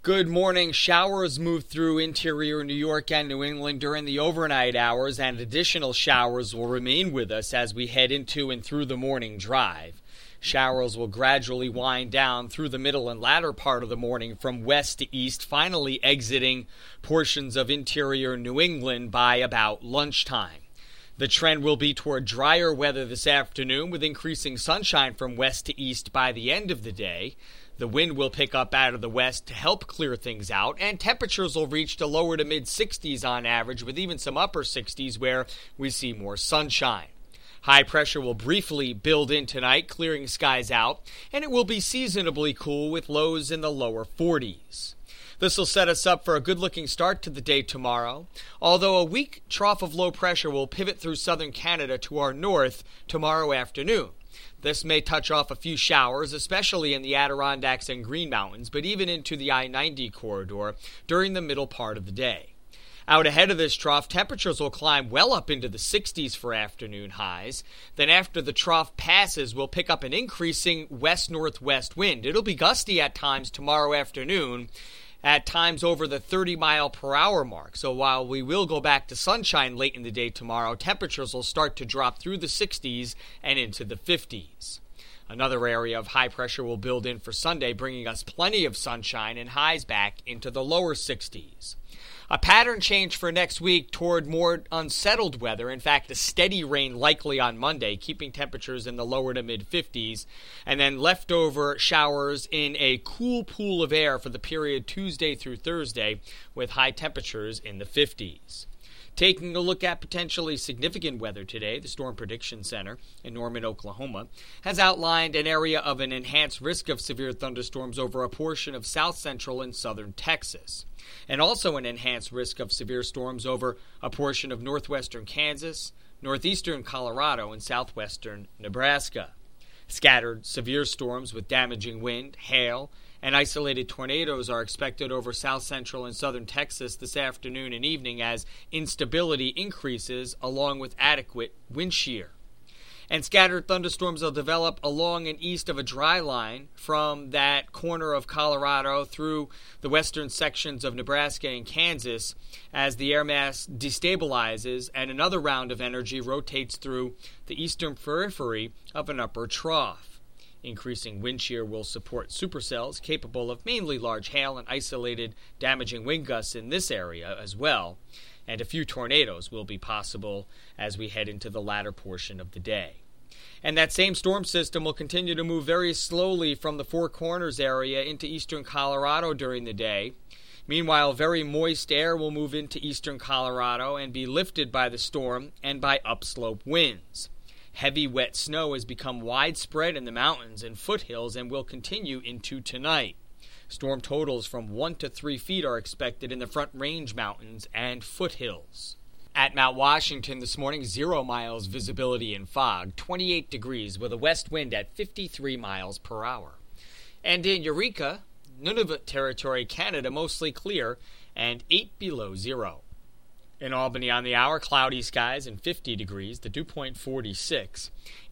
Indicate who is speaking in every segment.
Speaker 1: Good morning. Showers move through interior New York and New England during the overnight hours, and additional showers will remain with us as we head into and through the morning drive. Showers will gradually wind down through the middle and latter part of the morning from west to east, finally exiting portions of interior New England by about lunchtime. The trend will be toward drier weather this afternoon, with increasing sunshine from west to east by the end of the day. The wind will pick up out of the west to help clear things out, and temperatures will reach the lower to mid-60s on average, with even some upper 60s where we see more sunshine. High pressure will briefly build in tonight, clearing skies out, and it will be seasonably cool with lows in the lower 40s. This will set us up for a good-looking start to the day tomorrow, although a weak trough of low pressure will pivot through southern Canada to our north tomorrow afternoon. This may touch off a few showers, especially in the Adirondacks and Green Mountains, but even into the I-90 corridor during the middle part of the day. Out ahead of this trough, temperatures will climb well up into the 60s for afternoon highs. Then after the trough passes, we'll pick up an increasing west-northwest wind. It'll be gusty at times tomorrow afternoon, at times over the 30-mile-per-hour mark. So while we will go back to sunshine late in the day tomorrow, temperatures will start to drop through the 60s and into the 50s. Another area of high pressure will build in for Sunday, bringing us plenty of sunshine and highs back into the lower 60s. A pattern change for next week toward more unsettled weather. In fact, a steady rain likely on Monday, keeping temperatures in the lower to mid-50s, and then leftover showers in a cool pool of air for the period Tuesday through Thursday, with high temperatures in the 50s. Taking a look at potentially significant weather today, the Storm Prediction Center in Norman, Oklahoma, has outlined an area of an enhanced risk of severe thunderstorms over a portion of south central and southern Texas, and also an enhanced risk of severe storms over a portion of northwestern Kansas, northeastern Colorado, and southwestern Nebraska. Scattered severe storms with damaging wind, hail, and isolated tornadoes are expected over south central and southern Texas this afternoon and evening as instability increases along with adequate wind shear. And scattered thunderstorms will develop along and east of a dry line from that corner of Colorado through the western sections of Nebraska and Kansas as the air mass destabilizes and another round of energy rotates through the eastern periphery of an upper trough. Increasing wind shear will support supercells capable of mainly large hail and isolated damaging wind gusts in this area as well, and a few tornadoes will be possible as we head into the latter portion of the day. And that same storm system will continue to move very slowly from the Four Corners area into eastern Colorado during the day. Meanwhile, very moist air will move into eastern Colorado and be lifted by the storm and by upslope winds. Heavy, wet snow has become widespread in the mountains and foothills and will continue into tonight. Storm totals from 1 to 3 feet are expected in the Front Range Mountains and foothills. At Mount Washington this morning, 0 miles visibility in fog, 28 degrees with a west wind at 53 miles per hour. And in Eureka, Nunavut Territory, Canada, mostly clear and 8 below zero. In Albany on the hour, cloudy skies and 50 degrees, the dew point 46,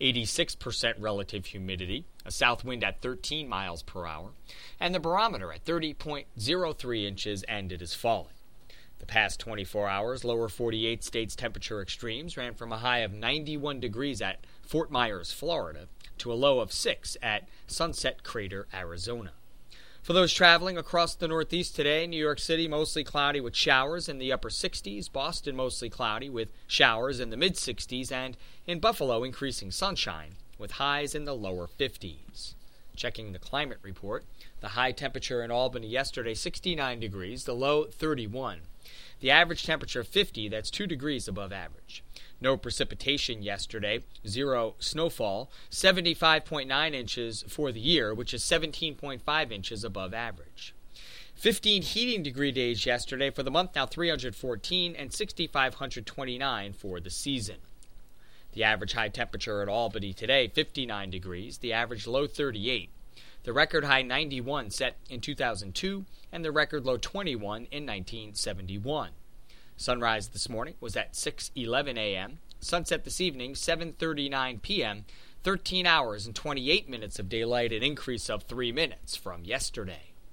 Speaker 1: 86% relative humidity, a south wind at 13 miles per hour, and the barometer at 30.03 inches, and it is falling. The past 24 hours, lower 48 states temperature extremes ran from a high of 91 degrees at Fort Myers, Florida, to a low of 6 at Sunset Crater, Arizona. For those traveling across the Northeast today, New York City mostly cloudy with showers in the upper 60s, Boston mostly cloudy with showers in the mid-60s, and in Buffalo increasing sunshine with highs in the lower 50s. Checking the climate report, the high temperature in Albany yesterday, 69 degrees, the low 31. The average temperature 50, that's 2 degrees above average. No precipitation yesterday, 0 snowfall, 75.9 inches for the year, which is 17.5 inches above average. 15 heating degree days yesterday for the month, now 314, and 6,529 for the season. The average high temperature at Albany today, 59 degrees, the average low 38. The record high 91 set in 2002, and the record low 21 in 1971. Sunrise this morning was at 6:11 a.m. Sunset this evening, 7:39 p.m., 13 hours and 28 minutes of daylight, an increase of 3 minutes from yesterday.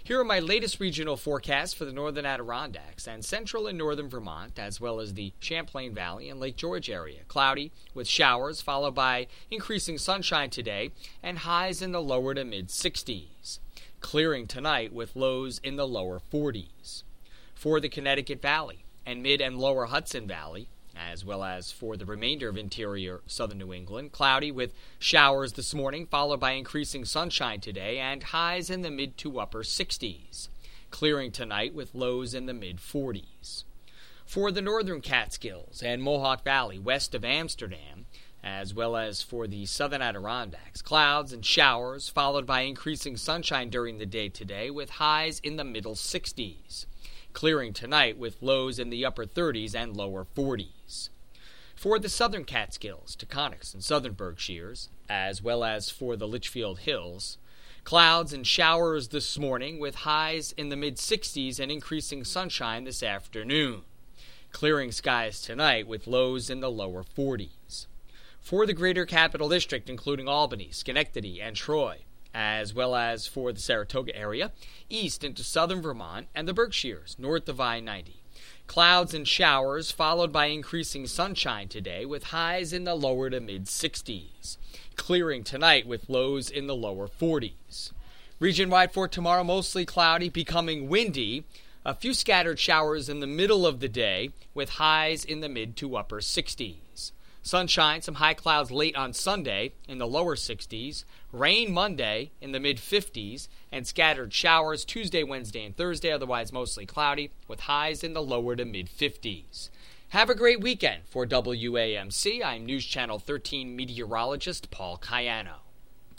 Speaker 1: Here are my latest regional forecasts for the northern Adirondacks and central and northern Vermont, as well as the Champlain Valley and Lake George area. Cloudy with showers, followed by increasing sunshine today and highs in the lower to mid-60s. Clearing tonight with lows in the lower 40s. For the Connecticut Valley and mid and lower Hudson Valley, as well as for the remainder of interior southern New England, cloudy with showers this morning, followed by increasing sunshine today and highs in the mid to upper 60s. Clearing tonight with lows in the mid 40s. For the northern Catskills and Mohawk Valley west of Amsterdam, as well as for the southern Adirondacks, clouds and showers, followed by increasing sunshine during the day today with highs in the middle 60s. Clearing tonight with lows in the upper 30s and lower 40s. For the southern Catskills, Taconics, and southern Berkshires, as well as for the Litchfield Hills, clouds and showers this morning with highs in the mid-60s and increasing sunshine this afternoon. Clearing skies tonight with lows in the lower 40s. For the greater Capital District, including Albany, Schenectady, and Troy, as well as for the Saratoga area, east into southern Vermont and the Berkshires, north of I-90. Clouds and showers, followed by increasing sunshine today with highs in the lower to mid-60s. Clearing tonight with lows in the lower 40s. Region-wide for tomorrow, mostly cloudy, becoming windy. A few scattered showers in the middle of the day with highs in the mid to upper 60s. Sunshine, some high clouds late on Sunday in the lower 60s. Rain Monday in the mid-50s. And scattered showers Tuesday, Wednesday, and Thursday, otherwise mostly cloudy, with highs in the lower to mid-50s. Have a great weekend. For WAMC, I'm News Channel 13 meteorologist Paul Cayano.